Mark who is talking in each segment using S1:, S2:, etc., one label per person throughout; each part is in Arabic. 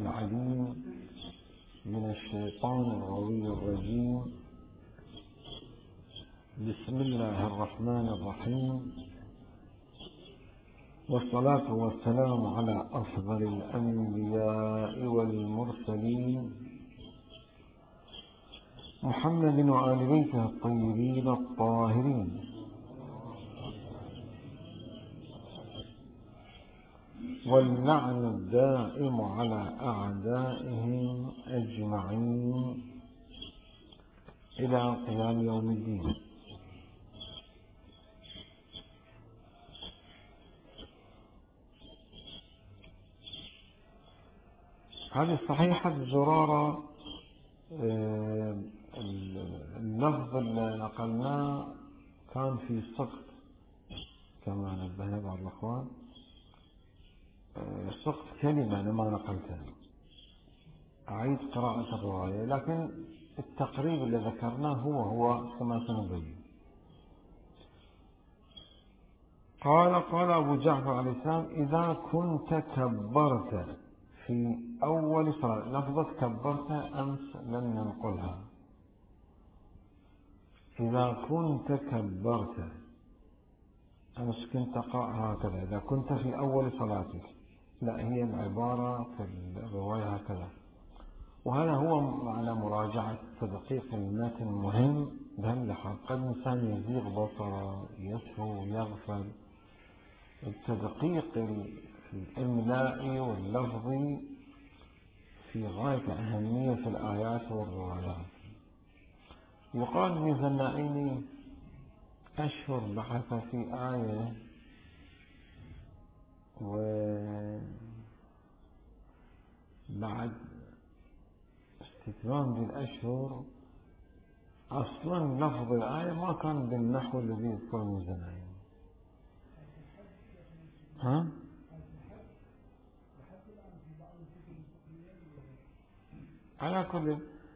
S1: العليم من الشيطان الغوي الرجيم. بسم الله الرحمن الرحيم، والصلاة والسلام على أفضل الأنبياء والمرسلين محمد وآل بيته الطيبين الطاهرين، واللعن الدائم على أعدائهم أجمعين إلى قيام يوم الدين. هذه صحيحة زرارة. اللفظ اللي نقلناه كان في سقط كما نبهنا بعض الأخوان، سقط كلمة أنا ما نقلتها، أعيد قراءة الرواية، لكن التقريب اللي ذكرناه هو كما سنبين. قال أبو جعفر عليه السلام: إذا كنت كبرت في أول صلاة. لفظة كبرت أمس لم ننقلها. إذا كنت كبرت أمس كنت أقرأ هكذا: إذا كنت في أول صلاتك. لا، هي العبارة في الرواية هكذا. وهذا هو معنى مراجعة تدقيق المتن مهم بهاللحظة. قد الإنسان يزيغ بصره، يسهو، يغفل. التدقيق الإملائي واللفظي في غاية أهمية في الآيات والروايات. يقال لزنائيني أشهر بحث في آية وبعد استتمام بالأشهر أصلا لفظ الآية ما كان بالنحو الذي يذكر الزنائيني. على كل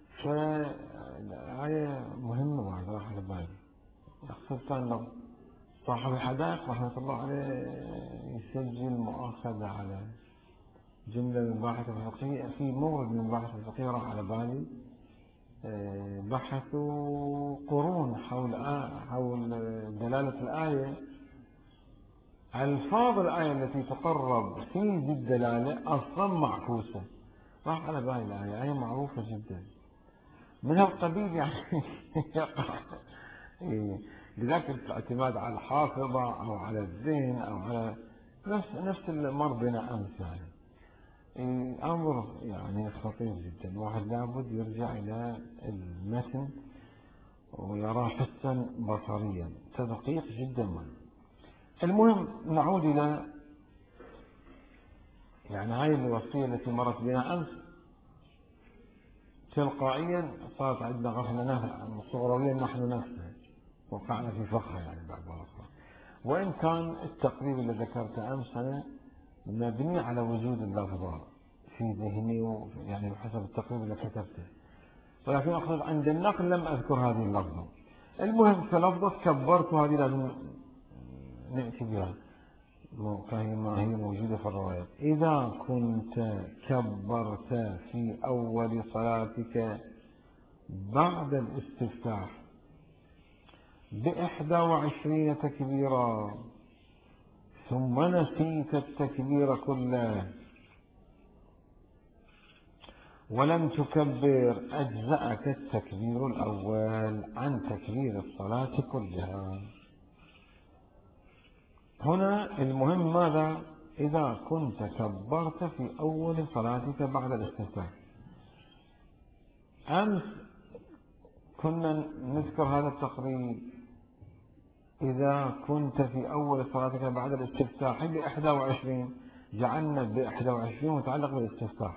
S1: فالآية مهمة بعد راح على بالي. يقصد كان صاحب الحدائق رحمة الله عليه يسجل مؤاخذة على جملة من باحث الفقهية في مورد من باحث الفقهية راح على بالي. بحثوا قرون حول دلالة الآية. ألفاظ الآية التي تقرب في ذي الدلالة أصلا معكوسة. راح على بالي الآية معروفة جدا من هالقبيل يعني. لذلك الاعتماد على الحافظة أو على الذهن أو على نفس المر بنا أمس يعني. أمر يعني خطير جدا. واحد لابد يرجع إلى المتن ويراه حسا بصريا، تدقيق جدا مهم. المهم نعود إلى يعني هاي الوصية التي مرت بنا أمس. تلقائيا صارت عندنا غفلة صغرويا نحن نفسها، وقعنا في فخها يعني بعد الأخرى. وإن كان التقريب اللي ذكرته أمس أنا مبني على وجود اللفظة في ذهني يعني بحسب التقريب اللي كتبته، ولكن أقصد عند النقل لم أذكر هذه اللفظة. المهم كلفظة كبرت، هذه لازم نأتي بها ما هي موجودة في الروايات. إذا كنت كبرت في أول صلاتك بعد الاستفتاح ب21 تكبيرا ثم نسيت التكبير كله ولم تكبر، أجزأك التكبير الأول عن تكبير الصلاة كلها. هنا المهم ماذا؟ إذا كنت كبرت في أول صلاتك بعد الاستفتاح. أمس كنا نذكر هذا التقريب: إذا كنت في أول صلاتك بعد الاستفتاح ب21، جعلنا ب21 متعلق بالاستفتاح.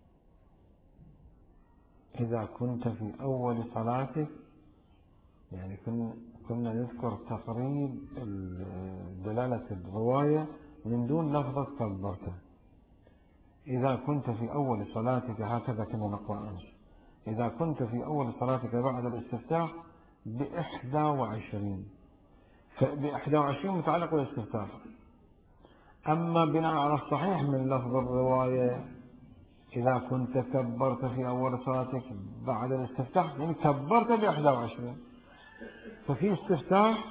S1: إذا كنت في أول صلاتك يعني كنا نذكر تقريب دلالة الرواية من دون لفظة كبرت. إذا كنت في أول صلاتك هكذا كنا نقرأ أمس: إذا كنت في أول صلاتك بعد الاستفتاح ب21، ب21 متعلق بالاستفتاح. أما بناء على الصحيح من لفظ الرواية إذا كنت كبرت في أول صلاتك بعد الاستفتاح يعني كبرت ب21، ففي استفتاح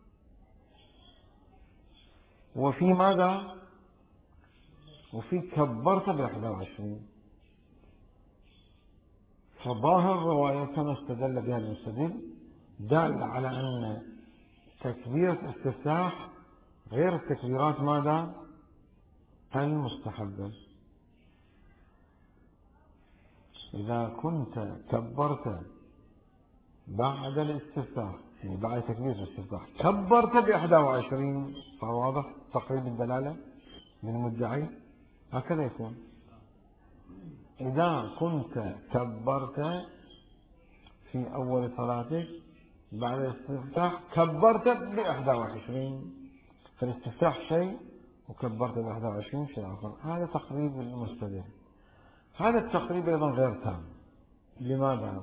S1: وفي ماذا؟ وفي كبرت ب21. فظاهر الرواية كما استدل بها المستدل دال على أن تكبيرة الاستفتاح غير التكبيرات ماذا؟ المستحبة. إذا كنت كبرت بعد الاستفتاح يعني بعد تكبيرة الاستفتاح كبرت ب21، فواضح تقريب الدلالة من المدعي هكذا يكون. إذا كنت كبرت في أول صلاتك بعد الاستفتاح كبرت ب21، فالاستفتاح شيء وكبرت ب21 شيء آخر. هذا تقريب المستدل. هذا التقريب أيضا غير تام. لماذا؟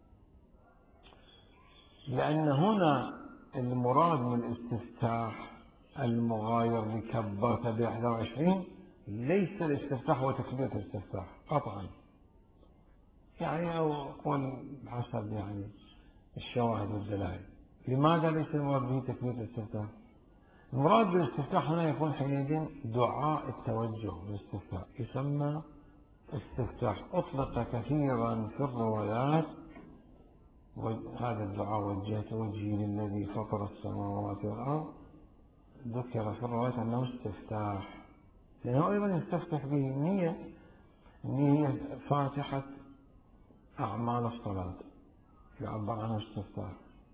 S1: لأن هنا المراد من الاستفتاح المغاير لكبرت ب21 ليس الاستفتاح وتكبيرة الاستفتاح قطعا، يعني أو قول حسب يعني الشواهد والدلائل. لماذا ليس المراد به تكبيرة الاستفتاح؟ المراد بالاستفتاح هنا يكون حينئذ دعاء التوجه بالاستفتاح، يسمى استفتاح. أطلق كثيرا في الروايات هذا الدعاء وجهت وجهي للذي فطر السماوات والأرض، ذكر في الروايات أنه استفتاح، لأنه أيضا يستفتح به النية هي فاتحة أعمال الصلاة يعبر عنها استفتاح.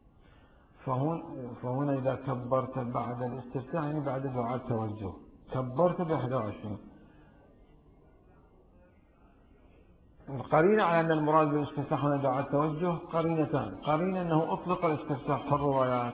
S1: فهنا إذا كبرت بعد الاستفتاح يعني بعد دعاء التوجه كبرت ب21. القرينة على أن المراد بالاستفتاح هنا دعاء التوجه قرينتان. قرينة أنه أطلق الاستفتاح في الروايات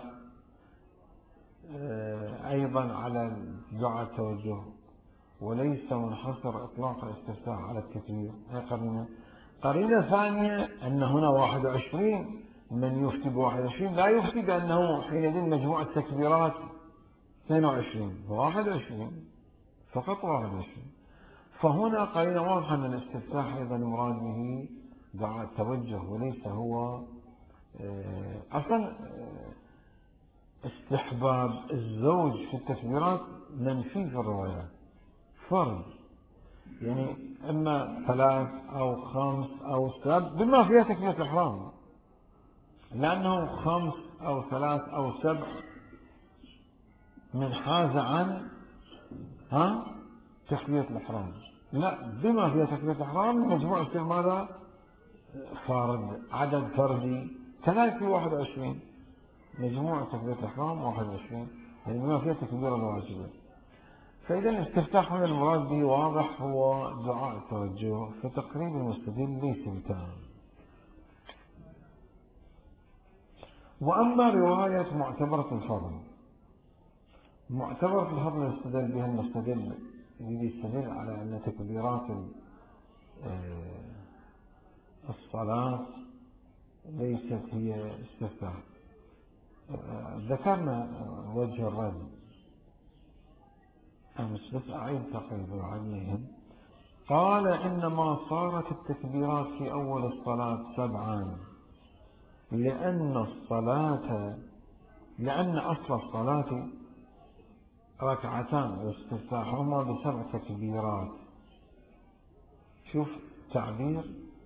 S1: أيضا على دعاء التوجه وليس منحصر إطلاق الاستفتاح على التكبير، هي قرينة. قرينة ثانية أن هنا 21 من يفتي ب21 لا يفتي بأنه حينئذ مجموع التكبيرات 22 21 فقط 21. فهنا قرينة واضحة أن الاستفتاح أيضا المراد به دعاء التوجه وليس هو أصلا استحباب الزوج في التكبيرات منفي في الروايات، فرض يعني إما 3 أو 5 أو 7 بما فيها تكبيرة الإحرام، لأنه 5 أو 3 أو 7 من حاز عن تكبيرة الإحرام، لا بما فيها تكبيرة الإحرام مجموع يصير ماذا؟ فرد، عدد فردي. كذلك في 21 مجموع تكبيرة الإحرام 21 يعني بما فيها تكبيرة الواجبة. فإذا الاستفتاح هنا المراد به واضح هو دعاء التوجه، فتقريب المستدل ليس بتام. وأما رواية معتبرة الفضل، معتبرة الفضل يستدل بها المستدل يستدل على أن تكبيرات الصلاة ليست هي استفتاح. ذكرنا وجه الرد أمس بس أعيد تقريبا عنهم. قال إنما صارت التكبيرات في أول الصلاة 7 لأن أصل الصلاة ركعتان واستفتاحهما ب7 تكبيرات. شوف تعبير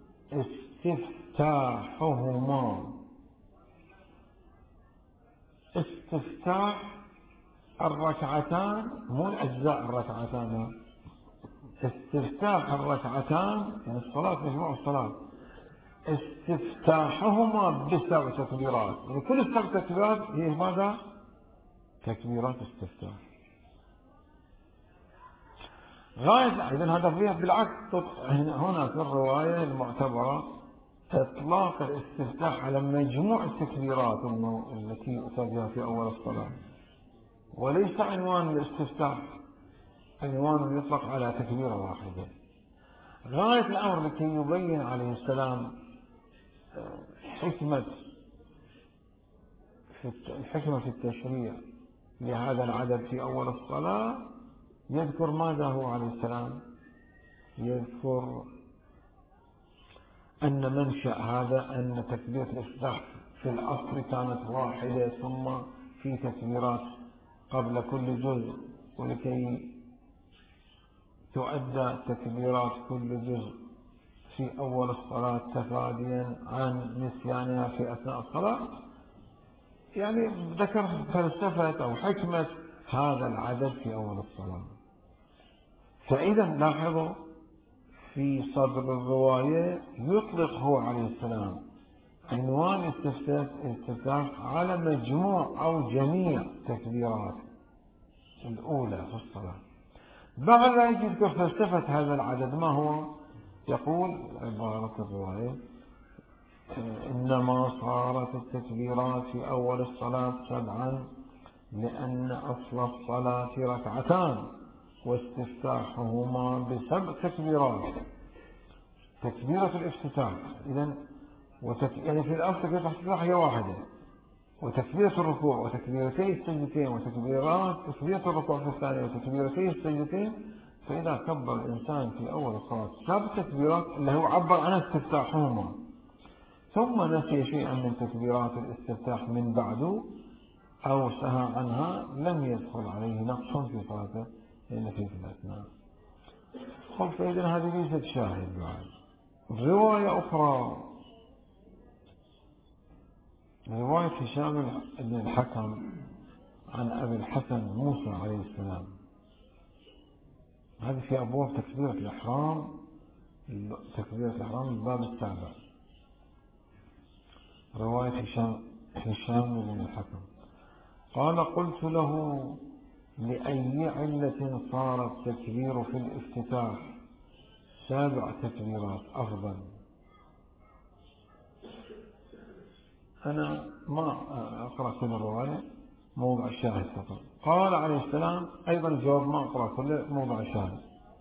S1: استفتاحهما، استفتاح الركعتان مو الأجزاء الركعتان، استفتاح الركعتان يعني الصلاة مجموع الصلاة استفتاحهما ب7 تكبيرات، يعني كل 7 تكبيرات هي ماذا؟ تكبيرات استفتاح. غاية إذن هذا فيها بالعكس هنا في الرواية المعتبرة إطلاق الاستفتاح على مجموع التكبيرات التي يؤتى بها في أول الصلاة، وليس عنوان الاستفتاح عنوان يطلق على تكبيرة واحدة. غاية الأمر لكي يبين عليه السلام الحكمة في التشريع لهذا العدد في أول الصلاة، يذكر ماذا هو عليه السلام؟ يذكر أن منشأ هذا أن تكبيرة الافتتاح في الأصل كانت واحدة، ثم في تكبيرات قبل كل جزء، ولكي تؤدى تكبيرات كل جزء في أول الصلاة تفاديا عن نسيانها في أثناء الصلاة. يعني ذكر فلسفة أو حكمة هذا العدد في أول الصلاة. فإذا لاحظوا في صدر الرواية يطلق هو عليه السلام عنوان الاستفتاح على مجموع أو جميع تكبيرات الأولى في الصلاة. بعد ذلك يذكر فلسفة هذا العدد ما هو. يقول عبارة الرواية: إنما صارت التكبيرات في أول الصلاة 7 لأن أصل الصلاة ركعتان واستفتاحهما ب7 تكبيرات. تكبيرة الافتتاح إذن يعني في الأصل تكبيرة الافتتاح هي واحدة، وتكبيرة الركوع وتكبيرتي السجدتين تكبيرة الركوع في الثانية وتكبيرتي السجدتين. فإذا كبر الإنسان في أول الصلاة 7 تكبيرات اللي هو عبر عنها استفتاحهما، ثم نسي شيئا من تكبيرات الاستفتاح من بعده أو سهى عنها، لم يدخل عليه نقص في صلاته لأن في الأثناء. فإذن هذه ليست شاهد بعد. رواية أخرى، رواية هشام بن الحكم عن أبي الحسن موسى عليه السلام، هذه في أبواب تكبيرة الإحرام، الباب 7. رواية هشام بن الحكم قال: قلت له: لأي علة صار التكبير في الافتتاح 7 تكبيرات أفضل؟ أنا ما أقرأ كل الرواية، موضع الشاهد فقط. قال عليه السلام أيضا الجواب ما أقرأ كل موضع الشاهد.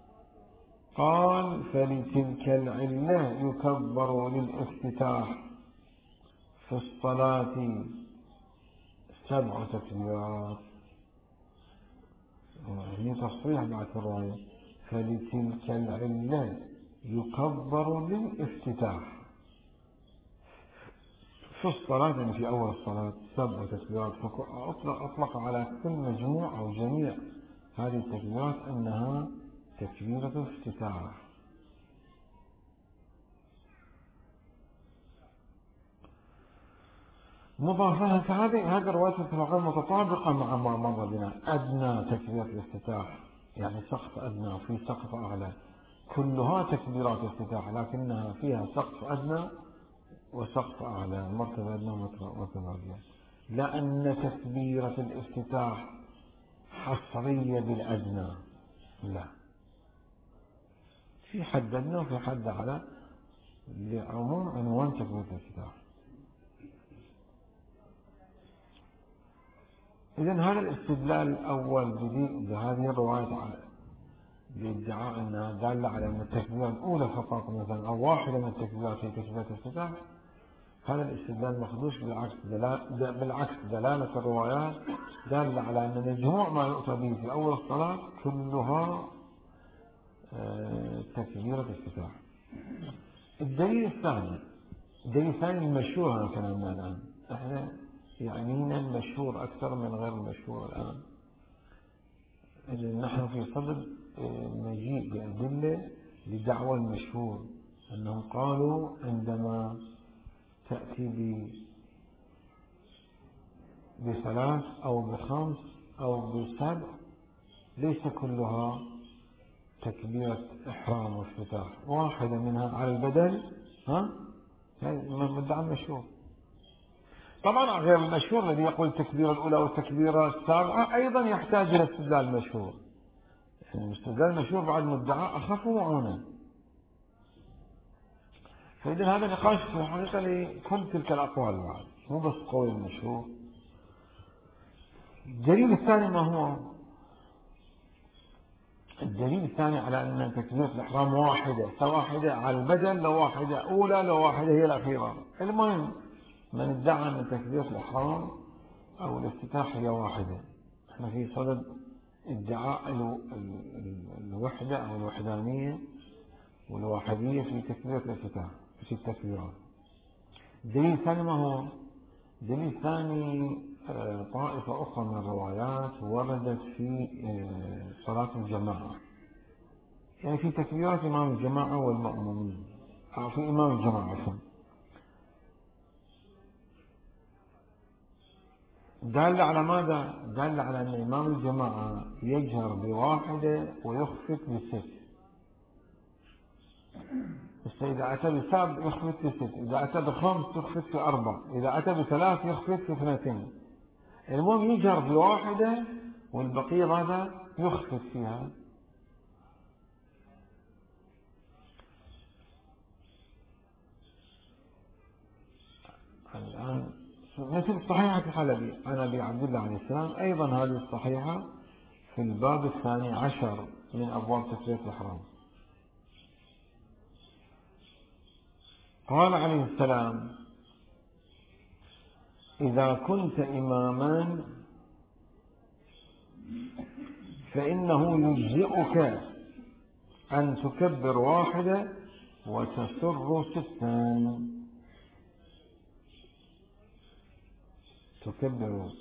S1: قال: فلتلك العلة يكبر للافتتاح في الصلاة 7 تكبيرات. هي تصريح بعد الرواية: فلتلك العلة يكبر للافتتاح في الصلاة، يعني في أول الصلاة 7 تكبيرات. أطلق على كل مجموع أو جميع هذه التكبيرات أنها تكبيرة افتتاح. مضافها فهذه الرواية الفقهية متطابقة مع ما مر بنا. أدنى تكبيرة الافتتاح يعني سقف أدنى وفي سقف أعلى، كلها تكبيرات افتتاح، لكنها فيها سقف أدنى وسقف أعلى، مرتبة أدنى ومرتبة أعلى. لأن تكبيرة الافتتاح حصرية بالأدنى، لا، في حد أدنى وفي حد أعلى لعموم عنوان تكبيرة الافتتاح. إذن هذا الاستدلال الأول بهذه الرواية بادعاء أنها دالة على أن التكبيرة الأولى فقط مثلا أو واحدة من التكبيرات هي تكبيرة الافتتاح، هذا الاستدلال مخدوش. بالعكس دلالة الروايات دالة على أن مجموع ما يؤتى به في أول الصلاة كلها تكبيرة الافتتاح. الدليل الثاني المشهور عن كلامنا الآن، احنا يعنينا المشهور أكثر من غير المشهور الآن. نحن في صدد مجيء بأدلة لدعوى المشهور، أنهم قالوا عندما تأتي ب3 أو ب5 أو ب7 ليس كلها تكبيرة إحرام وافتتاح، واحدة منها على البدل. هذا مدعى المشهور. طبعا غير المشهور الذي يقول التكبيرة الأولى والتكبيرة السابعة أيضا يحتاج إلى استدلال مشهور. الاستدلال المشهور بعد مدعى أخف وعونا. فإذا هذا نقاش في الحقيقة لكل تلك الأقوال بعد، مو بس قول المشهور. الدليل الثاني ما هو؟ الدليل الثاني على أن تكبيرة الإحرام واحدة، واحدة على البدن، لو واحدة أولى لو واحدة هي الأخيرة. المهم من ادعى أن تكبيرة الإحرام أو الافتتاح هي واحدة، احنا في صدد ادعاء الوحدة أو الوحدانية والواحدية في تكبيرة الافتتاح. في التكبيرات. دليل ثاني ما هو؟ دليل ثاني طائفة أخرى من الروايات وردت في صلاة الجماعة، يعني في تكبيرات إمام الجماعة والمأمومين، أو في إمام الجماعة عفوا، دل على ماذا؟ دل على أن إمام الجماعة يجهر بواحدة ويخفت بست. إذا أتى بسبع يخفت بست، إذا أتى بخمس يخفت بأربع، إذا أتى بثلاث يخفت باثنتين. المهم يجهر بواحدة والبقية ماذا؟ يخفت فيها. الآن مثل صحيحة الحلبي عن أبي عبد الله عليه السلام، أيضا هذه الصحيحة في الباب 12 من أبواب تكبيرة الإحرام. قال عليه السلام: إذا كنت إماما فإنه يجزئك أن تكبر واحدة وتسر ستا. تكبر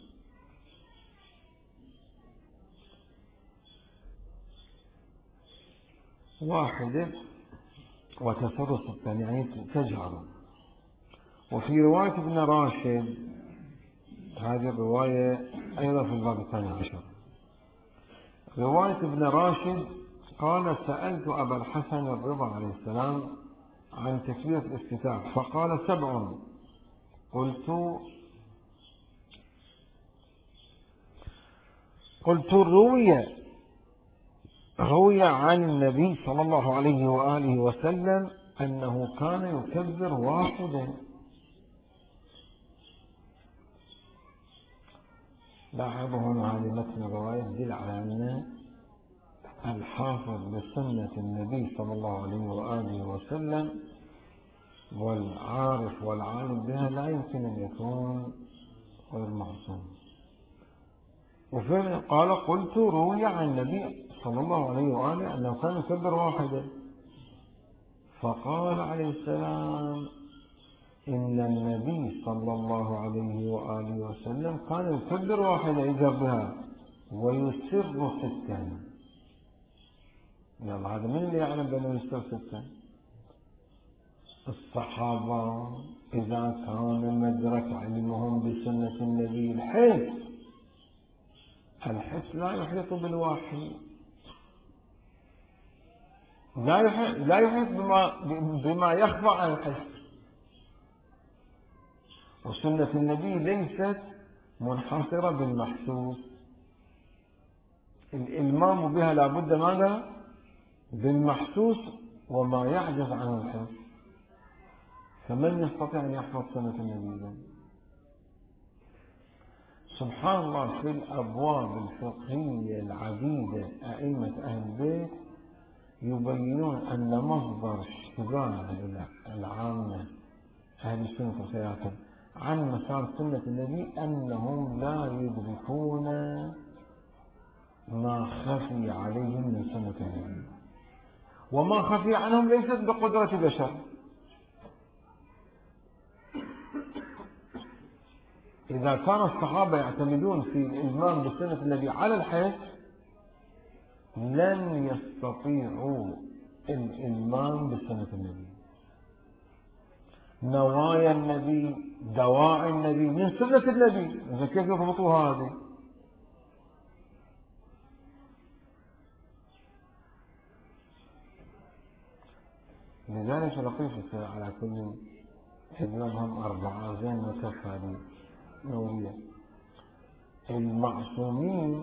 S1: واحدة وتسر ستا، يعني تجهر. وفي رواية ابن راشد، هذه الرواية أيضا في الباب 12، رواية ابن راشد قال: سألت أبا الحسن الرضا عليه السلام عن تكبيرة الافتتاح فقال: 7. قلت روي عن النبي صلى الله عليه وآله وسلم أنه كان يكبر واحدا. لاحظوا هنا هذه متن الرواية تدل على أن الحافظ بسنة النبي صلى الله عليه وآله وسلم والعارف والعالم بها لا يمكن أن يكون غير معصوم. وفعلا قال: قلت روي عن النبي صلى الله عليه وآله أنه كان يكبر واحدا. فقال عليه السلام: إن النبي صلى الله عليه وآله وسلم كان يكبر واحدا يجهر بها ويسر ستا. يلا هذا من اللي يعلم بأنه يسر ستا؟ الصحابة إذا كان مدرك علمهم بسنة النبي الحس لا يحيط بالوحي، لا يحيط بما يخفى عن الحس. وسنة النبي ليست منحصرة بالمحسوس، الإلمام بها لابد ماذا؟ بالمحسوس وما يعجز عن الحس. فمن يستطيع أن يحفظ سنة النبي؟ سبحان الله، في الأبواب الفقهية العديدة أئمة أهل البيت يبينون أن مصدر اشتغال العامة أهل السنة والخيرات عن مسار سنة النبي أنهم لا يدركون ما خفي عليهم من سنة النبي، وما خفي عنهم ليست بقدرة بشر. إذا كان الصحابة يعتمدون في الإلمام بسنة النبي على الحس لن يستطيعوا الإلمام بسنة النبي. نوايا النبي، دواعي النبي من سنة النبي، إذا كيف يضبطوا هذه؟ لذلك لطيف على كل حزبهم 4 زين وكفى هذه نورية. المعصومين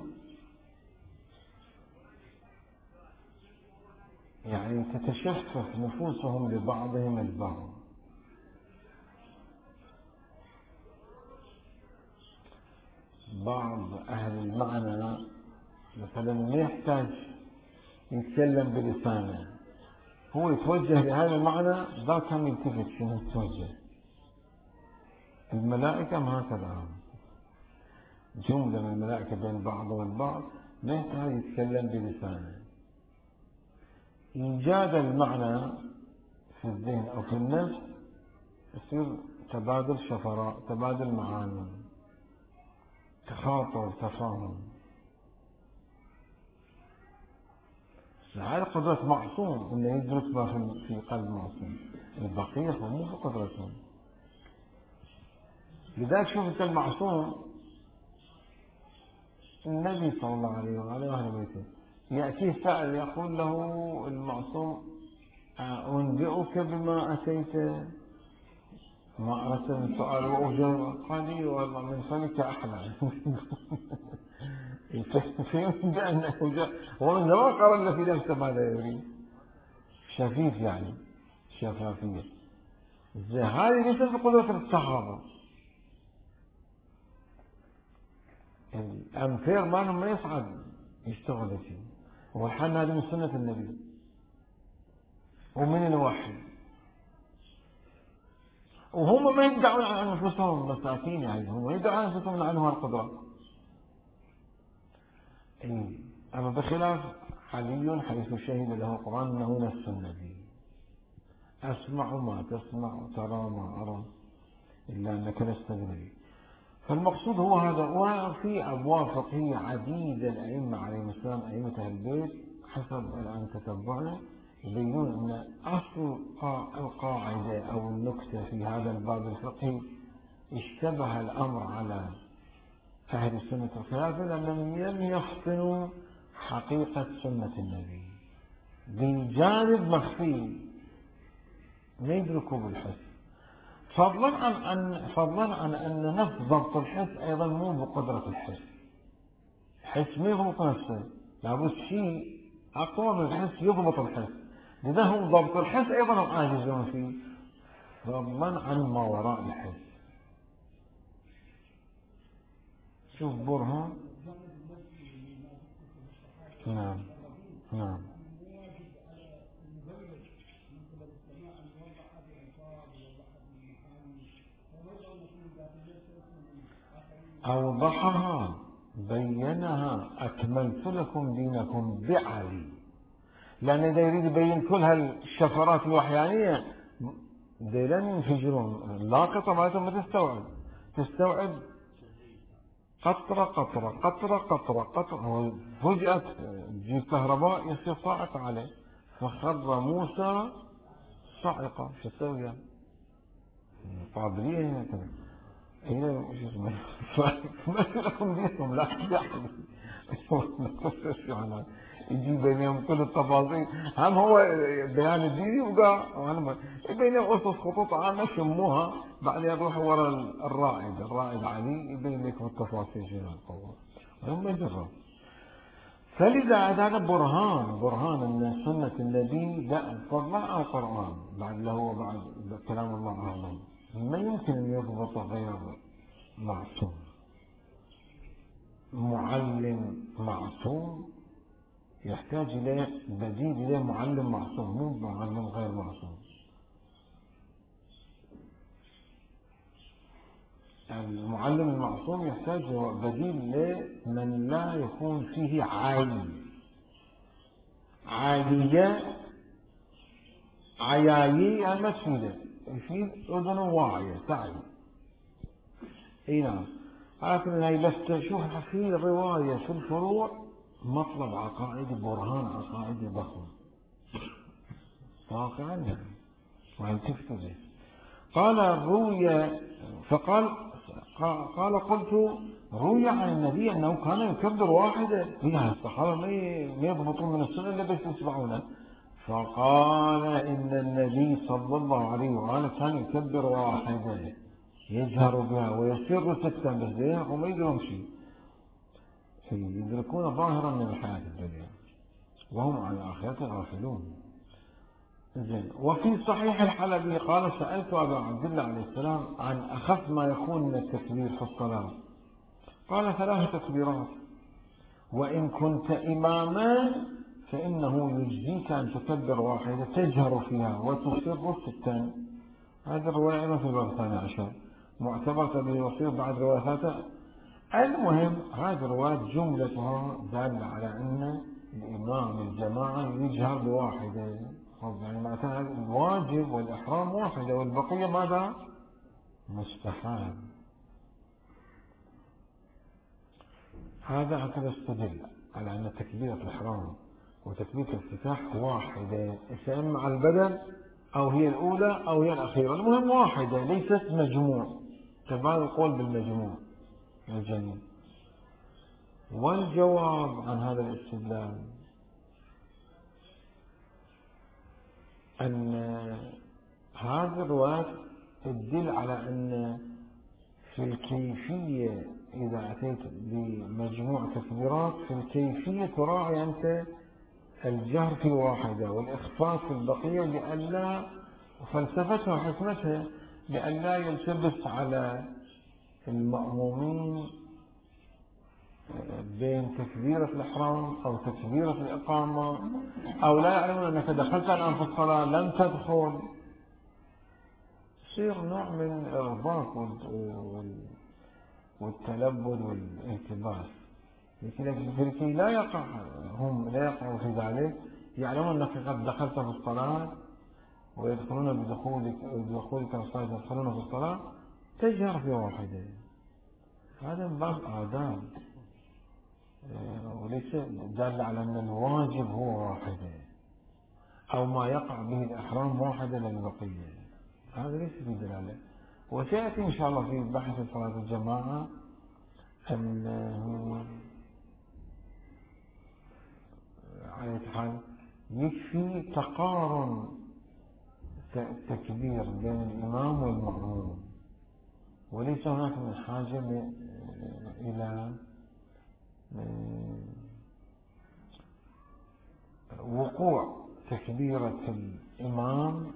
S1: يعني تتشفف نفوسهم لبعضهم البعض. بعض أهل المعنى مثلا ما يحتاج يتكلم بلسانه، هو يتوجه لهذا المعنى ذاك هم يلتفت شنو يتوجه. الملائكة ما هكذا، جملة من الملائكة بين بعضهم البعض ما يحتاج يتكلم بلسانه. إيجاد المعنى في في الذهن أو في النفس يصير تبادل شفرات، تبادل معاني، تخاطر، تفاهم. هذه قدرة معصوم إنه يدرك ما في قلب معصوم، البقية مو في قدرتهم. لذلك شوف أنت المعصوم النبي صلى الله عليه وآله وأهل بيته يأتيه سائل يقول له المعصوم أنبئك بما أتيت، ما أردت من سؤال وأجاب، قال لي والله من فمك أحلى. فهم بأنه جاء ومن زمان قرن في نفسه ماذا يريد، شفيف يعني شفافية. هذه ليست بقدرة الصحابة، الأمثير مالهم ما يصعد يشتغل فيه، والحال هذه من سنة النبي ومن الوحي، وهم ما يدعون عن أنفسهم مساكين، يعني هم يدعون عن أنفسهم عنها القدرة. أما بخلاف علي حيث شهد له القرآن أنه نفس النبي، أسمع ما تسمع ترى ما أرى إلا أنك لست بنبي. فالمقصود هو هذا. وفي أبواب فقهية عديدة الأئمة عليهم السلام، أئمة أهل البيت حسب الآن تتبعنا يبينون أن أصل القاعدة أو النكتة في هذا الباب الفقهي اشتبه الأمر على أهل السنة الخلافة لأنهم لم يفطنوا حقيقة سنة النبي بجانب مخفي ما يدركوا بالحس، فضلا عن أن نفس ضبط الحس أيضا مو بقدرة الحس. الحس ما يضبط نفسه، لابد شيء أقوى من الحس يضبط الحس، لذا هم ضبط الحس أيضا هم عاجزون فيه، فضلا عن ما وراء الحس. شوف برهان. نعم نعم. أوضحها بينها أكملت لكم دينكم بعلي، لأن إذا يريد يبين كل هالشفرات الوحيانية ديلان ينفجرون. اللاقطة مالتهم ما تستوعب قطرة قطرة قطرة قطرة قطرة، فجأة تجي كهرباء يصير صاعقة عليه، فخر موسى صاعقة. شو تسوي يعني؟ قابلين هنا شو اسمه ما لكم دينكم لا تحدث. يجي بينهم كل التفاصيل، هم هو بيان الديني وقع بينهم قصص خطوط عامة شموها، بعدين يروحوا وراء الرائد علي يبين لكم التفاصيل شنو القوة، هم يجرب. فلذا هذا برهان ان سنة النبي لا فضلا عن القرآن، بعد له بعد كلام الله أعلم ما يمكن ان يضبط غير معصوم. معلم معصوم يحتاج إلى بديل، إلى معلم معصوم، مو معلم غير معصوم. المعلم المعصوم يحتاج بديل لمن لا يكون فيه عياية ما تفيده، في أذن واعية تعي. اي نعم. لكن هي بس شوف في رواية في الفروع مطلب عقائدي، برهان عقائدي ضخم واقعا ويلتفتوا به. قال روي فقال قال قلت روي عن النبي أنه كان يكبر واحدة، فيها الصحابة ما يضبطون من السنة إلا بس يسمعونها. فقال إن النبي صلى الله عليه وآله كان يكبر واحدة يجهر بها ويسر ستا بس بينهم وما يدرون شيء، يدركون ظاهرا من الحياة الدنيا وهم عن الآخرة غافلون. زين. وفي صحيح الحلبي قال سألت أبا عبد الله عليه السلام عن أخف ما يكون من التكبير في الصلاة، قال 3 تكبيرات، وإن كنت إماما فإنه يجزيك أن تكبر واحدة تجهر فيها وتصر 6. هذه الرواية أيضا في الباب 12 معتبرة به يصير بعد رواياته. المهم هذه الروايات جملتها دالة على أن الإمام الجماعة يجهر بواحدة يعني معناتها الواجب والإحرام واحدة والبقية ماذا؟ مستحب. هذا هكذا استدل على أن تكبيرة الإحرام وتكبيرة الافتتاح واحدة، إما على البدن أو هي الأولى أو هي الأخيرة، المهم واحدة ليست مجموع، كما القول بالمجموع الجميع. والجواب عن هذا الاستدلال أن هذه الروايات تدل على أن في الكيفية إذا أتيت بمجموع تكبيرات في الكيفية تراعي أنت الجهر في واحدة والإخفاء في البقية، لئلا فلسفتها وحكمتها لئلا يلتبس على المأمومين بين تكبيرة الإحرام أو تكبيرة الإقامة، أو لا يعلمون أنك دخلت الآن في الصلاة لم تدخل، يصير نوع من الإرباك والتلبد والالتباس. لكن لا يقع، هم لا يقعوا في ذلك، يعلمون أنك قد دخلت في الصلاة ويدخلون بدخولك في الصلاة، يدخلون في الصلاة تجهر في واحدة. هذا من باب آداب وليس دال على أن الواجب هو واحدة أو ما يقع به الإحرام واحدة للبقية، هذا ليس في دلالة. وسيأتي إن شاء الله في بحث صلاة الجماعة أنه على حال يكفي تقارن التكبير بين الإمام والمأموم، وليس هناك من حاجة إلى وقوع تكبيرة الإمام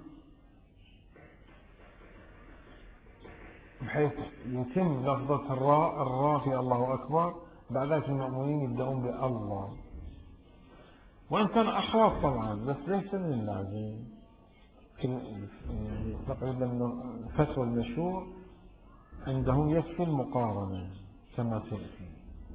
S1: بحيث يتم لفظة الراء في الله أكبر، بعد ذلك المأمومين يبدأون بالله، وإن كان أخاف طبعا بس ليس من اللازم. تقريبا الفتوى المشهور عندهم يكفي المقارنة كما سيأتي.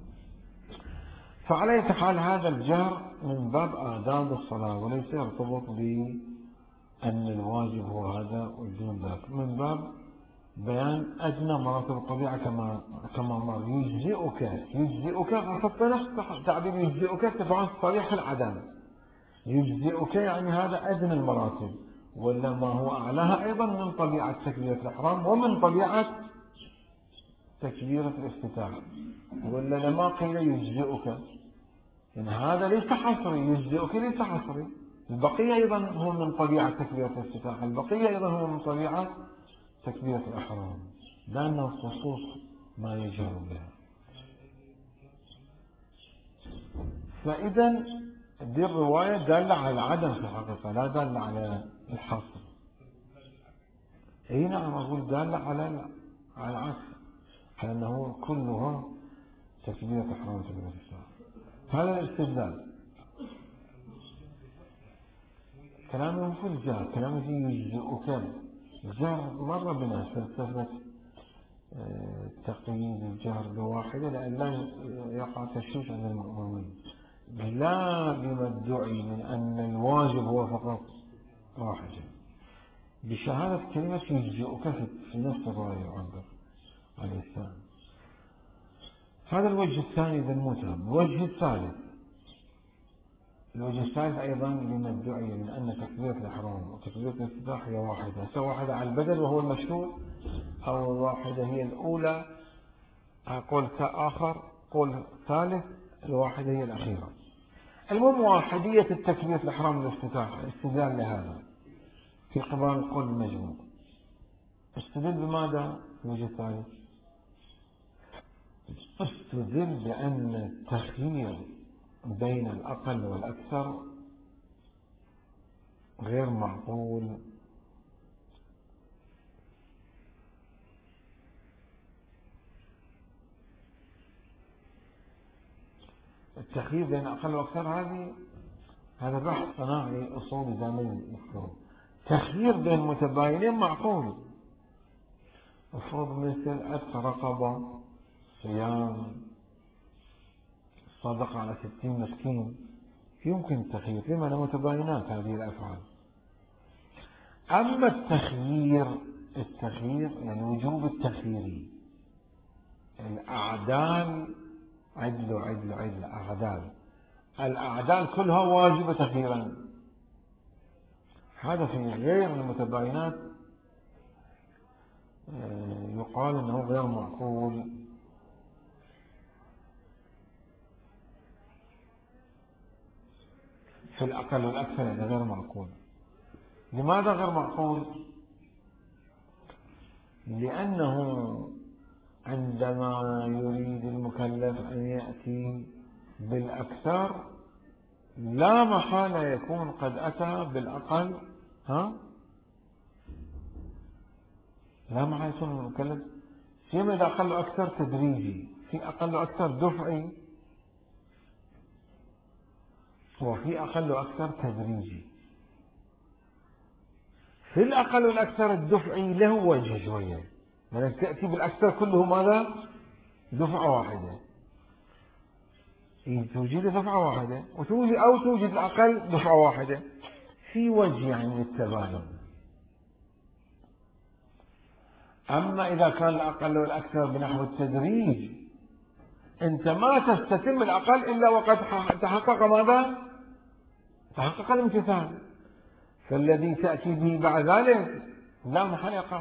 S1: فعلى أي حال هذا الجهر من باب آداب الصلاة وليس يرتبط بأن الواجب هو هذا والدون ذاك، من باب بيان أدنى مراتب الطبيعة كما مر. يجزئك حسب نفس تعبير يجزئك تبعا صريح العدم، يجزئك يعني هذا أدنى المراتب، ولا ما هو أعلاها أيضا من طبيعة تكبيرة الإحرام ومن طبيعة تكبيرة الافتتاح، ولا لما قيل يجزئك يعني هذا ليس حصري، يجزئك ليس حصري، البقية أيضا هو من طبيعة تكبيرة الافتتاح، البقية أيضا هو من طبيعة تكبيرة الإحرام، لأنه خصوص ما يجهر بها. فإذا دي الرواية دالة على العدم في الحقيقة، لا دالة على الحصر. اي نعم، أقول دالة على العكس، على أنه كلها تكبيرة إحرام تكبيرة الإحرام. هذا الاستدلال كلامه في الجهر، كلامه في يجزئك. الجهر مر بنا فلسفة تقييد الجهر بواحدة لأن لا يقع تشويش عند المؤمنين، لا بما ادعي من أن الواجب هو فقط واحدة، بشهادة كلمة يجزئك في نفس الرواية يعبر عليه السلام. هذا الوجه الثاني إذا متهم. الوجه الثالث أيضا لما ادعي من أن تكبيرة الإحرام وتكبيرة الافتتاح هي واحدة، سواء واحدة على البدن وهو المشهور، أو واحدة هي الأولى، قول آخر، قول ثالث، الواحدة هي الأخيرة. المهم واحدية التكبيرة الإحرام والافتتاح، استدلال لهذا في قبال القول المجموع. استدل بماذا؟ الوجه الثالث استدل بأن التخيير بين الأقل والأكثر غير معقول، التخيير بين الأقل والأكثر هذا بحث صناعي أصولي زمني مفروض. تخيير بين متباينين معقول، مفروض مثل عتق رقبة، صيام، صدقة على 60 مسكين، يمكن التخيير لما متباينات هذه الأفعال، أما التخيير يعني وجوب التخيير، الأعدال عدل أعدال، الأعدال كلها واجبة تخييرا. هذا في غير المتباينات يقال أنه غير معقول. في الأقل والأكثر يعني غير معقول. لماذا غير معقول؟ لأنه عندما يريد المكلف أن يأتي بالأكثر لا محالة يكون قد أتى بالأقل. لا محالة يكون المكلف، سيما إذا أقل أكثر تدريجي، في أقل أكثر دفعي وفي أقل أكثر تدريجي. في الأقل والأكثر الدفعي له وجه شوية، لأنك تأتي بالأكثر كله ماذا؟ دفعة واحدة، توجد دفعة واحدة توجد الأقل دفعة واحدة، في وجه يعني التباين. أما إذا كان الأقل والأكثر بنحو التدريج، أنت ما تستتم الأقل إلا وقد تحقق ماذا؟ تحقق الامتثال، فالذي تأتي به بعد ذلك لا محل يقع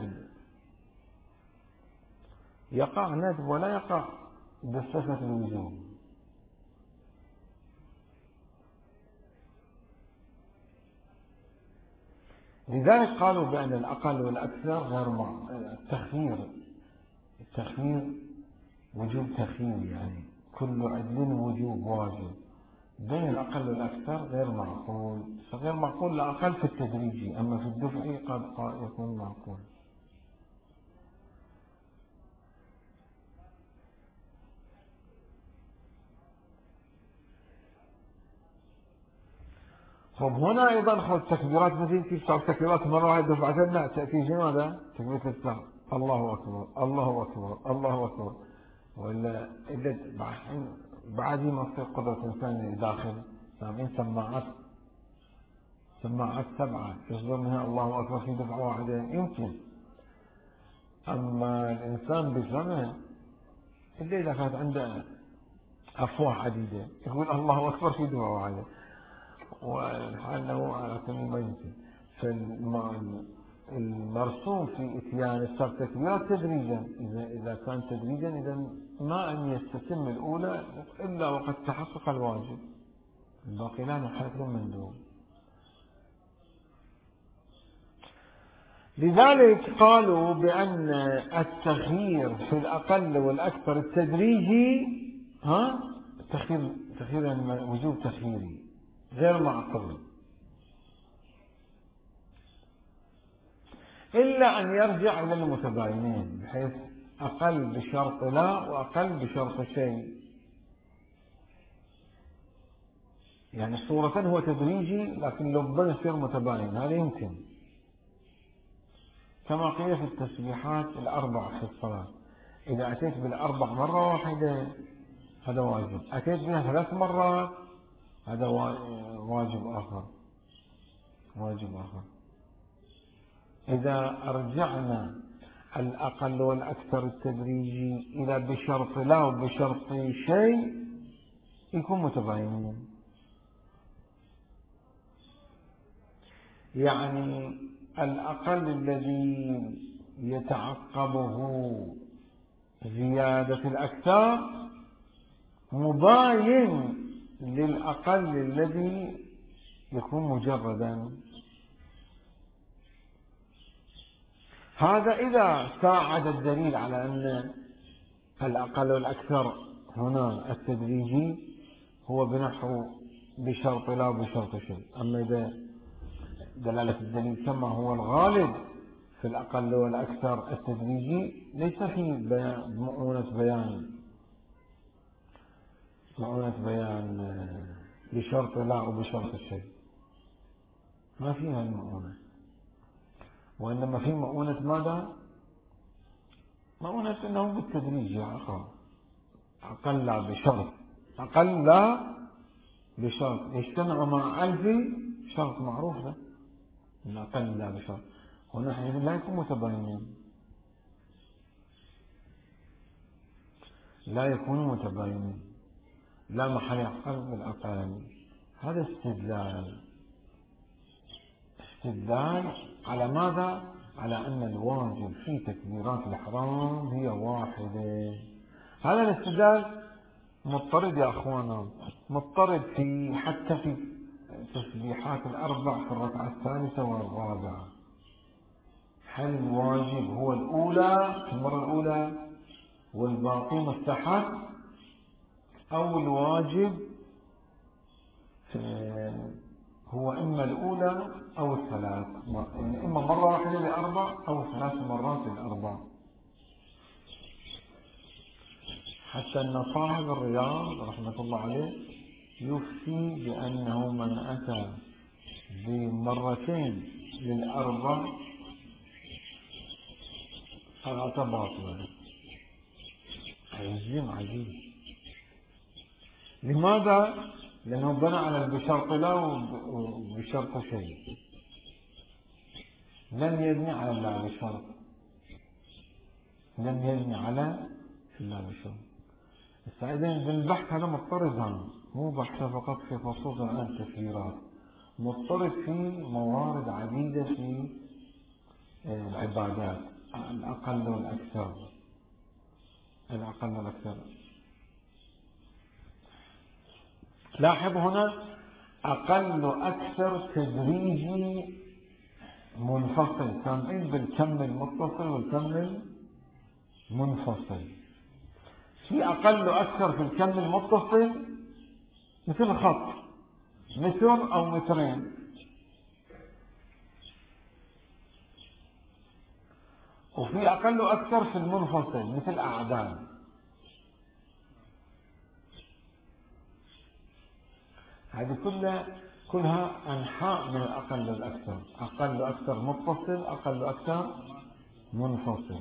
S1: نازل ولا يقع بصفة الوجوب. لذلك قالوا بأن الأقل والأكثر غير التخيير وجوب تخيير، يعني كل عدل وجوب واجب. بين الأقل والأكثر غير معقول، فغير معقول الأقل في التدريجي، أما في الدفعي قد يكون معقول. طب هنا أيضا خذ تكبيرات مثل كيف تكبيرات مرة واحدة دفعتين، لا تأتي ماذا؟ تكبيرة الإسلام، الله أكبر الله أكبر الله أكبر، ولا إذا بعد ما تصير قدرة إنسان داخل سامعين سماعات 7 يصدر منها الله أكبر في دفعة واحدة يمكن. أما الإنسان بفمه إلا إذا كانت عنده أفواه عديدة يقول الله أكبر في دفعة واحدة، والحال له على كل ما يمكن. فالمرسوم في إتيان التكبيرات تدريجا، إذا كان تدريجا إذا ما أن يستتم الأولى إلا وقد تحقق الواجب، الباقي لا محل مندوب. لذلك قالوا بأن التخيير في الأقل والأكثر التدريجي تخيير يعني وجوب تخييري غير معقول، إلا أن يرجع إلى المتباينين، بحيث أقل بشرط لا وأقل بشرط شيء. يعني صورة هو تدريجي لكن لبا يصير متباين، هذا يمكن. كما قيل في التسبيحات الأربع في الصلاة، إذا أتيت بالأربع مرة واحدة هذا واجب، أتيت بها 3 مرات هذا واجب آخر. إذا أرجعنا الأقل والأكثر التدريجي إلى بشرط لا وبشرط شيء يكون متباينين. يعني الأقل الذي يتعقبه زيادة الأكثر مباين للأقل الذي يكون مجردا. هذا إذا ساعد الدليل على أن الأقل والأكثر هنا التدريجي هو بنحو بشرط لا وبشرط شيء. أما إذا دلالة الدليل كما هو الغالب في الأقل والأكثر التدريجي ليس فيه مؤونة بيان بشرط لا وبشرط شيء، ما فيها المؤونة، وإنما في مؤونة ماذا؟ مؤونة أنه بالتدريج يا أخوة، أقل لا بشرط يجتمع مع ألف شرط معروف ده. من أقل من لا بشرط. هنا حينئذ لا يكون متباينين، لا يكونوا متباينين، لا محل أقل بالأقل. هذا استدلال على ماذا؟ على أن الواجب في تكبيرات الإحرام هي واحدة. هذا الاستدلال مضطرد يا أخوانا، مضطرد في حتى في تسبيحات الأربع في الركعة الثالثة والرابعة. هل الواجب هو الأولى في المرة الأولى والباقي مستحب، أو الواجب هو إما الأولى أو الثلاث، يعني إما مرة واحدة لأربع أو 3 مرات لأربع. حتى أن صاحب الرياض رحمة الله عليه يفتي بأنه من أتى بمرتين للأربع صلاة باطلة. عجيب عجيب. لماذا؟ لأنه بنى على بشرط لا وبشرط شيء، لم يبني على لا بشرط، لم يبني على لا بشرط. إذن البحث هذا مضطرد، هذا مو بحث فقط في خصوص الآن التكبيرات، مضطرد في موارد عديدة في العبادات، الأقل والأكثر، الأقل والأكثر. لاحظ هنا أقل أكثر تدريجي منفصل، سامعين بالكم المتصل والكم المنفصل. في أقل أكثر في الكم المتصل مثل خط، متر أو مترين، وفي أقل أكثر في المنفصل مثل أعداد. هذه كلها أنحاء من الأقل والأكثر، أقل أكثر متصل، أقل أكثر منفصل.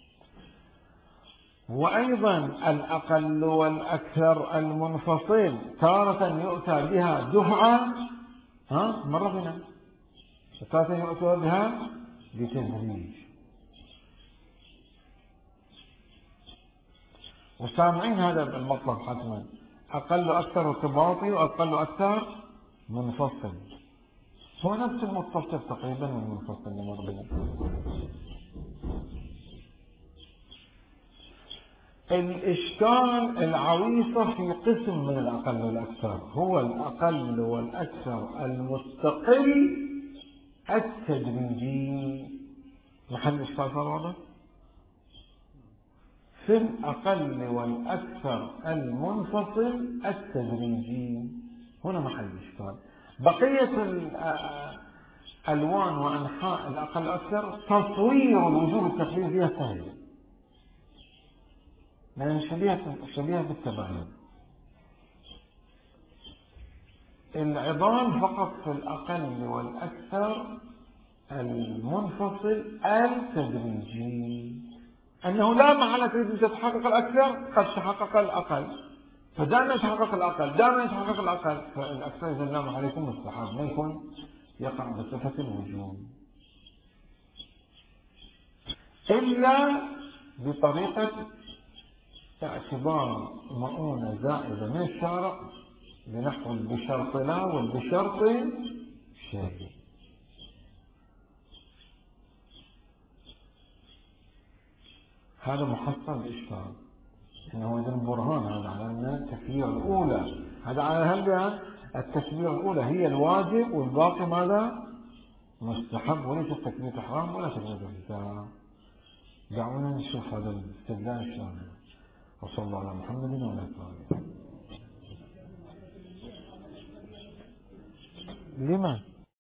S1: وأيضا الأقل والأكثر المنفصل تارة يؤتى بها دفعة، مرة بنا، تارة يؤتى بها بتدريج. وسامعين هذا المطلب حتما، أقل أكثر ارتباطي وأقل أكثر منفصل، هو نفس المتصل تقريبا والمنفصل لما ربنا. الإشكال العويصة في قسم من الأقل والأكثر، هو الأقل والأكثر المستقل التدريجي. محل إشكال صار واضح؟ في الأقل والأكثر المنفصل التدريجي، هنا محل إشكال. بقية الألوان وأنحاء الأقل والأكثر تصوير الوجوب التقليدي فيها سهل، لأن شبيهة بالتباين. العظام فقط في الأقل والأكثر المنفصل التدريجي، أنه لا محالة تريد أن تتحقق الأكثر قد تحقق الأقل، فدائما يتحقق الأقل، دائما يتحقق الأقل، فالأكثر إذا لا محالة يكون مستحب، ما يكون يقع بصفة الوجوب، إلا بطريقة اعتبار مؤونة زائدة من الشارع بنحو بشرط لا والبشرط شيء. هذا محصل الإشكال، إنه إذن برهان هذا على أن التكبيرة الأولى، هذا على هل التكبيرة الأولى هي الواجب والباقي ماذا؟ مستحب، وليس تكبيرة إحرام ولا تكبيرة افتتاح. دعونا نشوف هذا الاستدلال الشامل. وصلى الله على محمد وعلى آله. لما؟